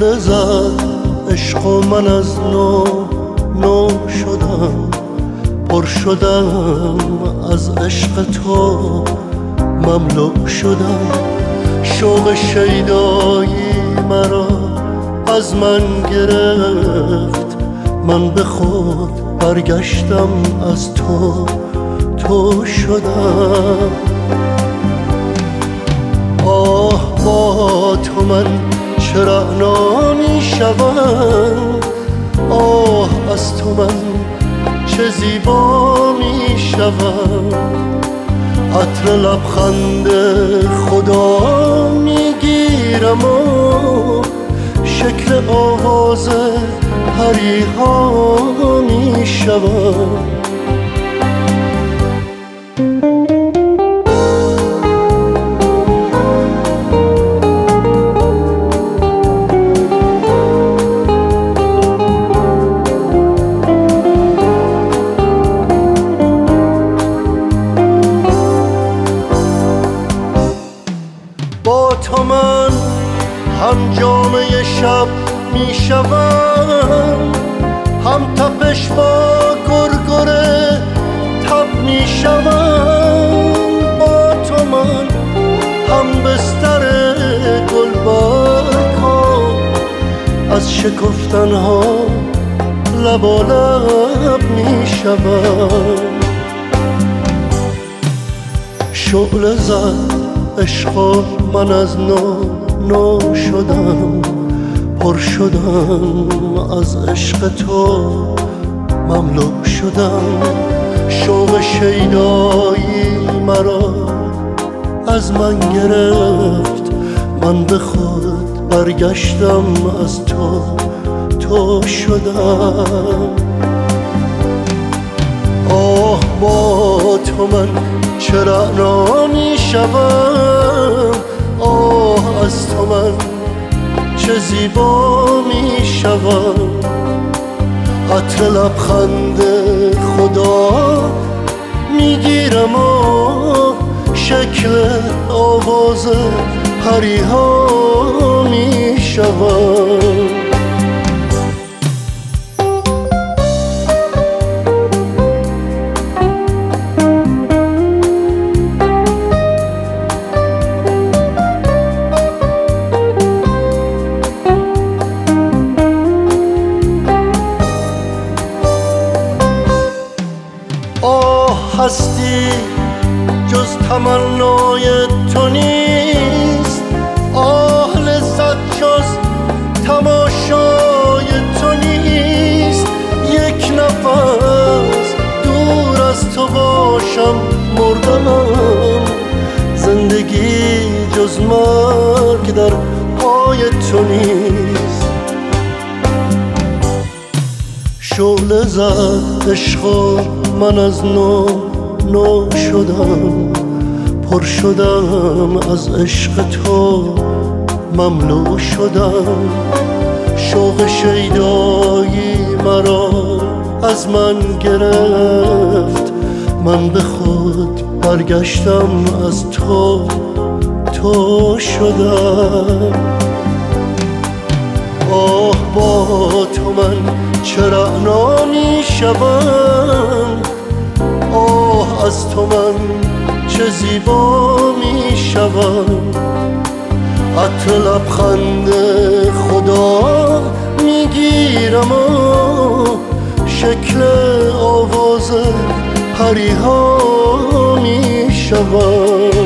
شعله زد عشق و من از نو شدم، پر شدم از عشق تو، مملو شدم. شوق شیدایی مرا از من گرفت، من به خود برگشتم از تو شدم. آه با تو من چه رعنا می شوم، آه از تو من چه زیبا می شوم. عطر لبخند خدا می گیرم و شکل آواز پریها می شوم. با تو من هم جامعه شب می شوم، هم تپش با گرگره تب می شوم. با تو من هم بستر گلبرگ ها، از شکفتن ها لبالب می شوم. شعله زد عشق و من از نو شدم، پر شدم از عشق تو، مملو شدم. شوق شیدایی مرا از من گرفت، من به خود برگشتم از تو شدم. آه با تو من چه رعنا می شوم، آه از تو من چه زیبا می شوم. عطر لبخند خدا می گیرم و شکل آواز پریها می شوم. هستی جز تمنای تو نیست، آه لذت جز تماشای تو نیست. یک نفس دور از تو باشم مردم، زندگی جز مرگ در پای تو نیست. شعله زد عشق و من از نو شدم، پر شدم از عشق تو، مملو شدم. شوق شیدایی مرا از من گرفت، من به خود برگشتم از تو شدم. آه با تو من چه رعنا می شوم، آه از تو من چه زیبا می شوم. عطر لبخند خدا می گیرم و شکل آواز پریها می شوم.